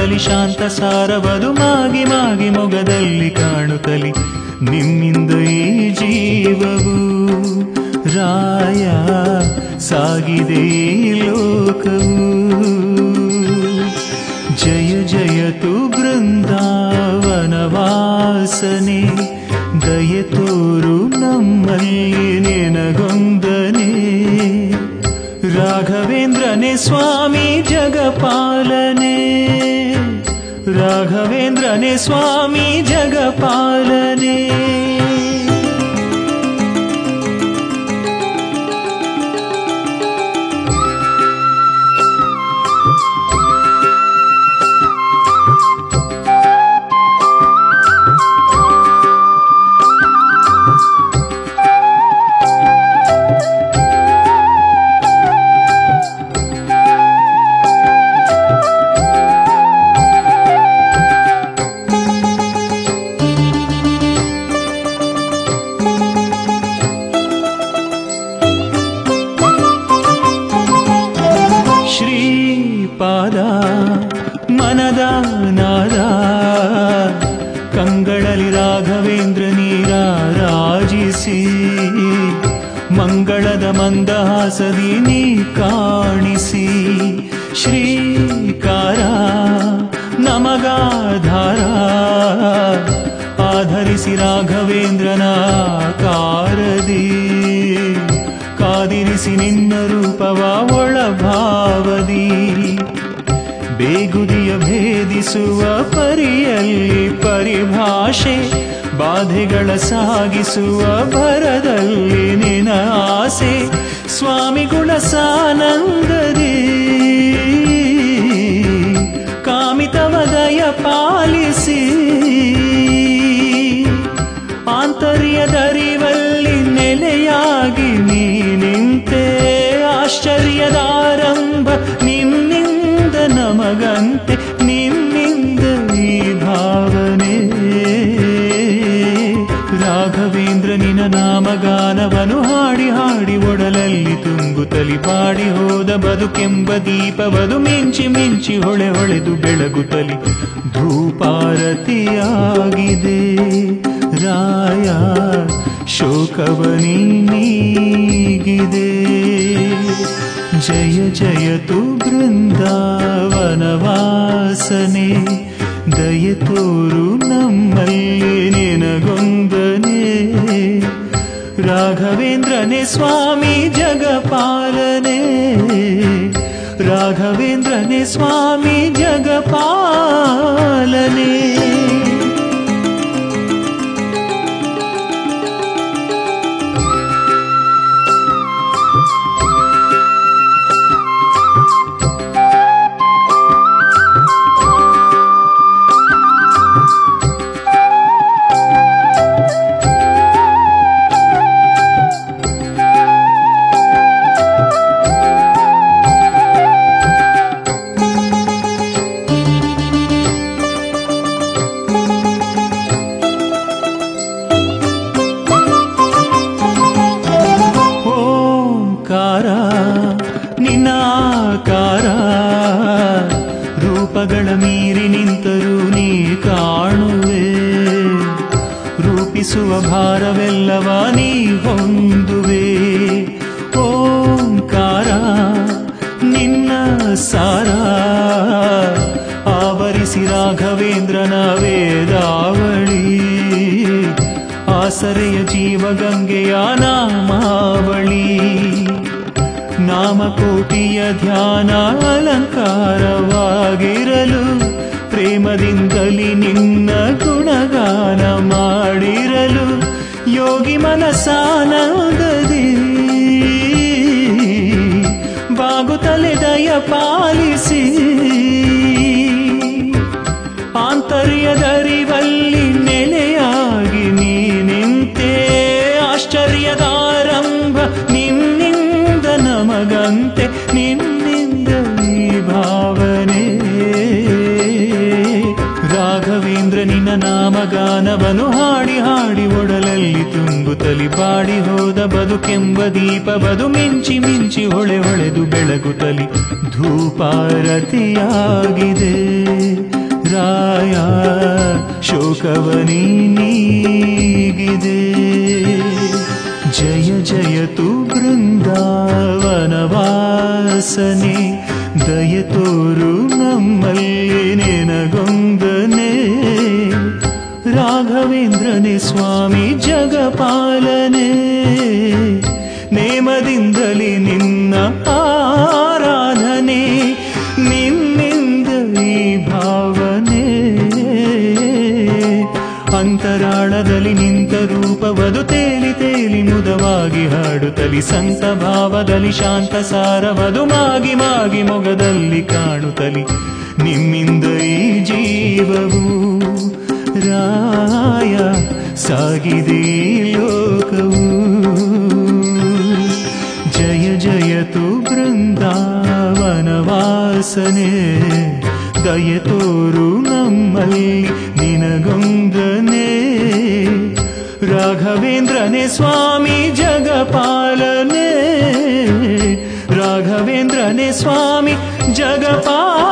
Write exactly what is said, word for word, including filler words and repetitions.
ಕಾಣುತ್ತಲಿ ಶಾಂತ ಸಾರವದು ಮಾಗಿ ಮಾಗಿ ಮೊಗದಲ್ಲಿ ಕಾಣುತ್ತಲಿ ನಿಮ್ಮಿಂದ ಈ ಜೀವವು ರಾಯ ಸಾಗಿದೆ ಈ ಲೋಕವು. ಜಯ ಜಯತು ಬೃಂದಾವನ ವಾಸನೆ ದಯೆ ತೋರು ನಮ್ಮಲ್ಲಿ ನಿನಗೊಂದನೆ. ರಾಘವೇಂದ್ರನೇ ಸ್ವಾಮಿ ಜಗಪಾಲನೆ, ರಾಘವೇಂದ್ರನೇ ಸ್ವಾಮಿ ಜಗಪಾಲನೆ. ಶ್ರೀಪಾದ ಮನದ ನಾದ ಕಂಗಳಲ್ಲಿ ರಾಘವೇಂದ್ರ ನೀರಾರಾಜಿಸಿ ಮಂಗಳದ ಮಂದಹಾಸದಿ ನೀ ಕಾಣಿಸಿ. ಶ್ರೀಕಾರ ನಮಗಾಧಾರ ಆಧರಿಸಿ ರಾಘವೇಂದ್ರನ ಕಾರದಿ ಕಾದಿರಿಸಿ ನಿನ್ನ ರೂಪವ ಒಳಭಾವದಿ. ಬೇಗುದಿಯ ಭೇದಿಸುವ ಪರಿಯಲ್ಲಿ ಪರಿಭಾಷೆ ಬಾಧೆಗಳ ಸಾಗಿಸುವ ಭರದಲ್ಲಿ ನಿನ ಆಸೆ. ಸ್ವಾಮಿ ಗುಣ ಸಾನಂದದಿ ಕಾಮಿತವದಯ ಪಾಲಿಸಿ ಆಂತರ್ಯದರಿವಲ್ಲಿ ನೆಲೆಯಾಗಿ ನೀ ನಿಂತೆ. ಆಶ್ಚರ್ಯದಾರಂಭ ನಿನ್ನಿಂದ ನಮಗಂತೆ ನಿನ್ನಿಂದ ಈ ಭಾವನೆ. ರಾಘವೇಂದ್ರ ನಿನ ನಾಮಗಾನವನು ಹಾಡಿ ಹಾಡಿ ಒಡಲಲ್ಲಿ ತುಂಬುತ್ತಲಿ ಪಾಡಿ ಹೋದ ಬದುಕೆಂಬ ದೀಪವದು ಮಿಂಚಿ ಮಿಂಚಿ ಹೊಳೆ ಹೊಳೆದು ಬೆಳಗುತ್ತಲಿ ಧೂಪಾರತಿಯಾಗಿದೆ. ರಾಯ ಶೋಕವನಿ ನೀಗಿದೆ. ಜಯ ಜಯತು ಬೃಂದಾವನ ವಾಸನೆ ದಯೆ ತೋರು ನಮ್ಮಲ್ಲಿ ನಿನಗೊಂದನೆ. ರಾಘವೇಂದ್ರನೇ ಸ್ವಾಮಿ ಜಗಪಾಲನೆ, ರಾಘವೇಂದ್ರನೇ ಸ್ವಾಮಿ ಜಗಪಾಲನೆ. ನಿನ್ನಾಕಾರ ರೂಪಗಳ ಮೀರಿ ನಿಂತರೂ ನೀ ಕಾಣುವೆ. ರೂಪಿಸುವ ಭಾರವೆಲ್ಲವ ನೀ ಹೊಂದುವೆ. ಓಂಕಾರ ನಿನ್ನ ಸಾರ ಆವರಿಸಿ ರಾಘವೇಂದ್ರನ ವೇದಾವಳಿ. ಆಸರೆಯ ಜೀವಗಂಗೆಯ ನಾಮಾವಳಿ. ನಾಮಕೋಟಿಯ ಧ್ಯಾನ ಅಲಂಕಾರವಾಗಿರಲು ಪ್ರೇಮದಿಂದಲಿ ನಿನ್ನ ಗುಣಗಾನ ಮಾಡಿರಲು. ಯೋಗಿ ಮನಸಾನಂದದಿ ಬಾಗುತ್ತಲೆ ದಯ ಪಾಲಿಸಿ ಆಂತರ್ಯದರಿವಲ್ಲಿ ನೆಲೆಯಾಗಿ ನೀ ನಿಂತೆ. ಆಶ್ಚರ್ಯದಾರಂಭ ನಿನ್ನಿಂದ ನಮಗಂತೆ ನಿನ್ನಿಂದ ಈ ಭಾವನೆ. ರಾಘವೇಂದ್ರ ನಿನ್ನ ನಾಮಗಾನವನು ಹಾಡಿ ಹಾಡಿ ಒಡಲಲ್ಲಿ ತುಂಬುತ್ತಲಿ ಬಾಡಿ ಹೋದ ಬದುಕೆಂಬ ದೀಪವದು ಮಿಂಚಿ ಮಿಂಚಿ ಹೊಳೆ ಹೊಳೆದು ಬೆಳಗುತ್ತಲಿ ಧೂಪಾರತಿಯಾಗಿದೆ. ಶೋಕವನಿ ನೀಗಿದೆ. ಜಯ ಜಯತು ಬೃಂದಾವನವಾಸನೆ, ದಯ ತೋರು ನಮ್ಮಲ್ಲಿ ನಿನಗೊಂದನೆ. ರಾಘವೇಂದ್ರನೇ ಸ್ವಾಮಿ ಜಗಪಾಲನೆ, ನೇಮದಿಂದಲೇ ನಿನ್ನ ಆರಾಧನೆ, ನಿನ್ನಿಂದ ಈ ಭಾವನೆ. ಅಂತರಾಳದಲ್ಲಿ ನಿಂತ ರೂಪವದು ತೇಲಿ ತೇಲಿ ಮುದವಾಗಿ ಹಾಡುತ್ತಲಿ, ಸಂತ ಭಾವದಲ್ಲಿ ಶಾಂತ ಸಾರವದು ಮಾಗಿ ಮಾಗಿ ಮೊಗದಲ್ಲಿ ಕಾಣುತ್ತಲಿ. ನಿಮ್ಮಿಂದ ಈ ಜೀವವು ರಾಯ ಸಾಗಿದೆ ಲೋಕವು. ಜಯ ಜಯತು ಬೃಂದಾವನವಾಸನೆ, ದಯ ತೋರು ನಮ್ಮಲ್ಲಿ ನಿನಗೊಂದನೆ. ರಾಘವೇಂದ್ರನೇ ಸ್ವಾಮಿ ಜಗಪಾಲನೆ, ರಾಘವೇಂದ್ರನೇ ಸ್ವಾಮಿ ಜಗಪಾಲನೆ.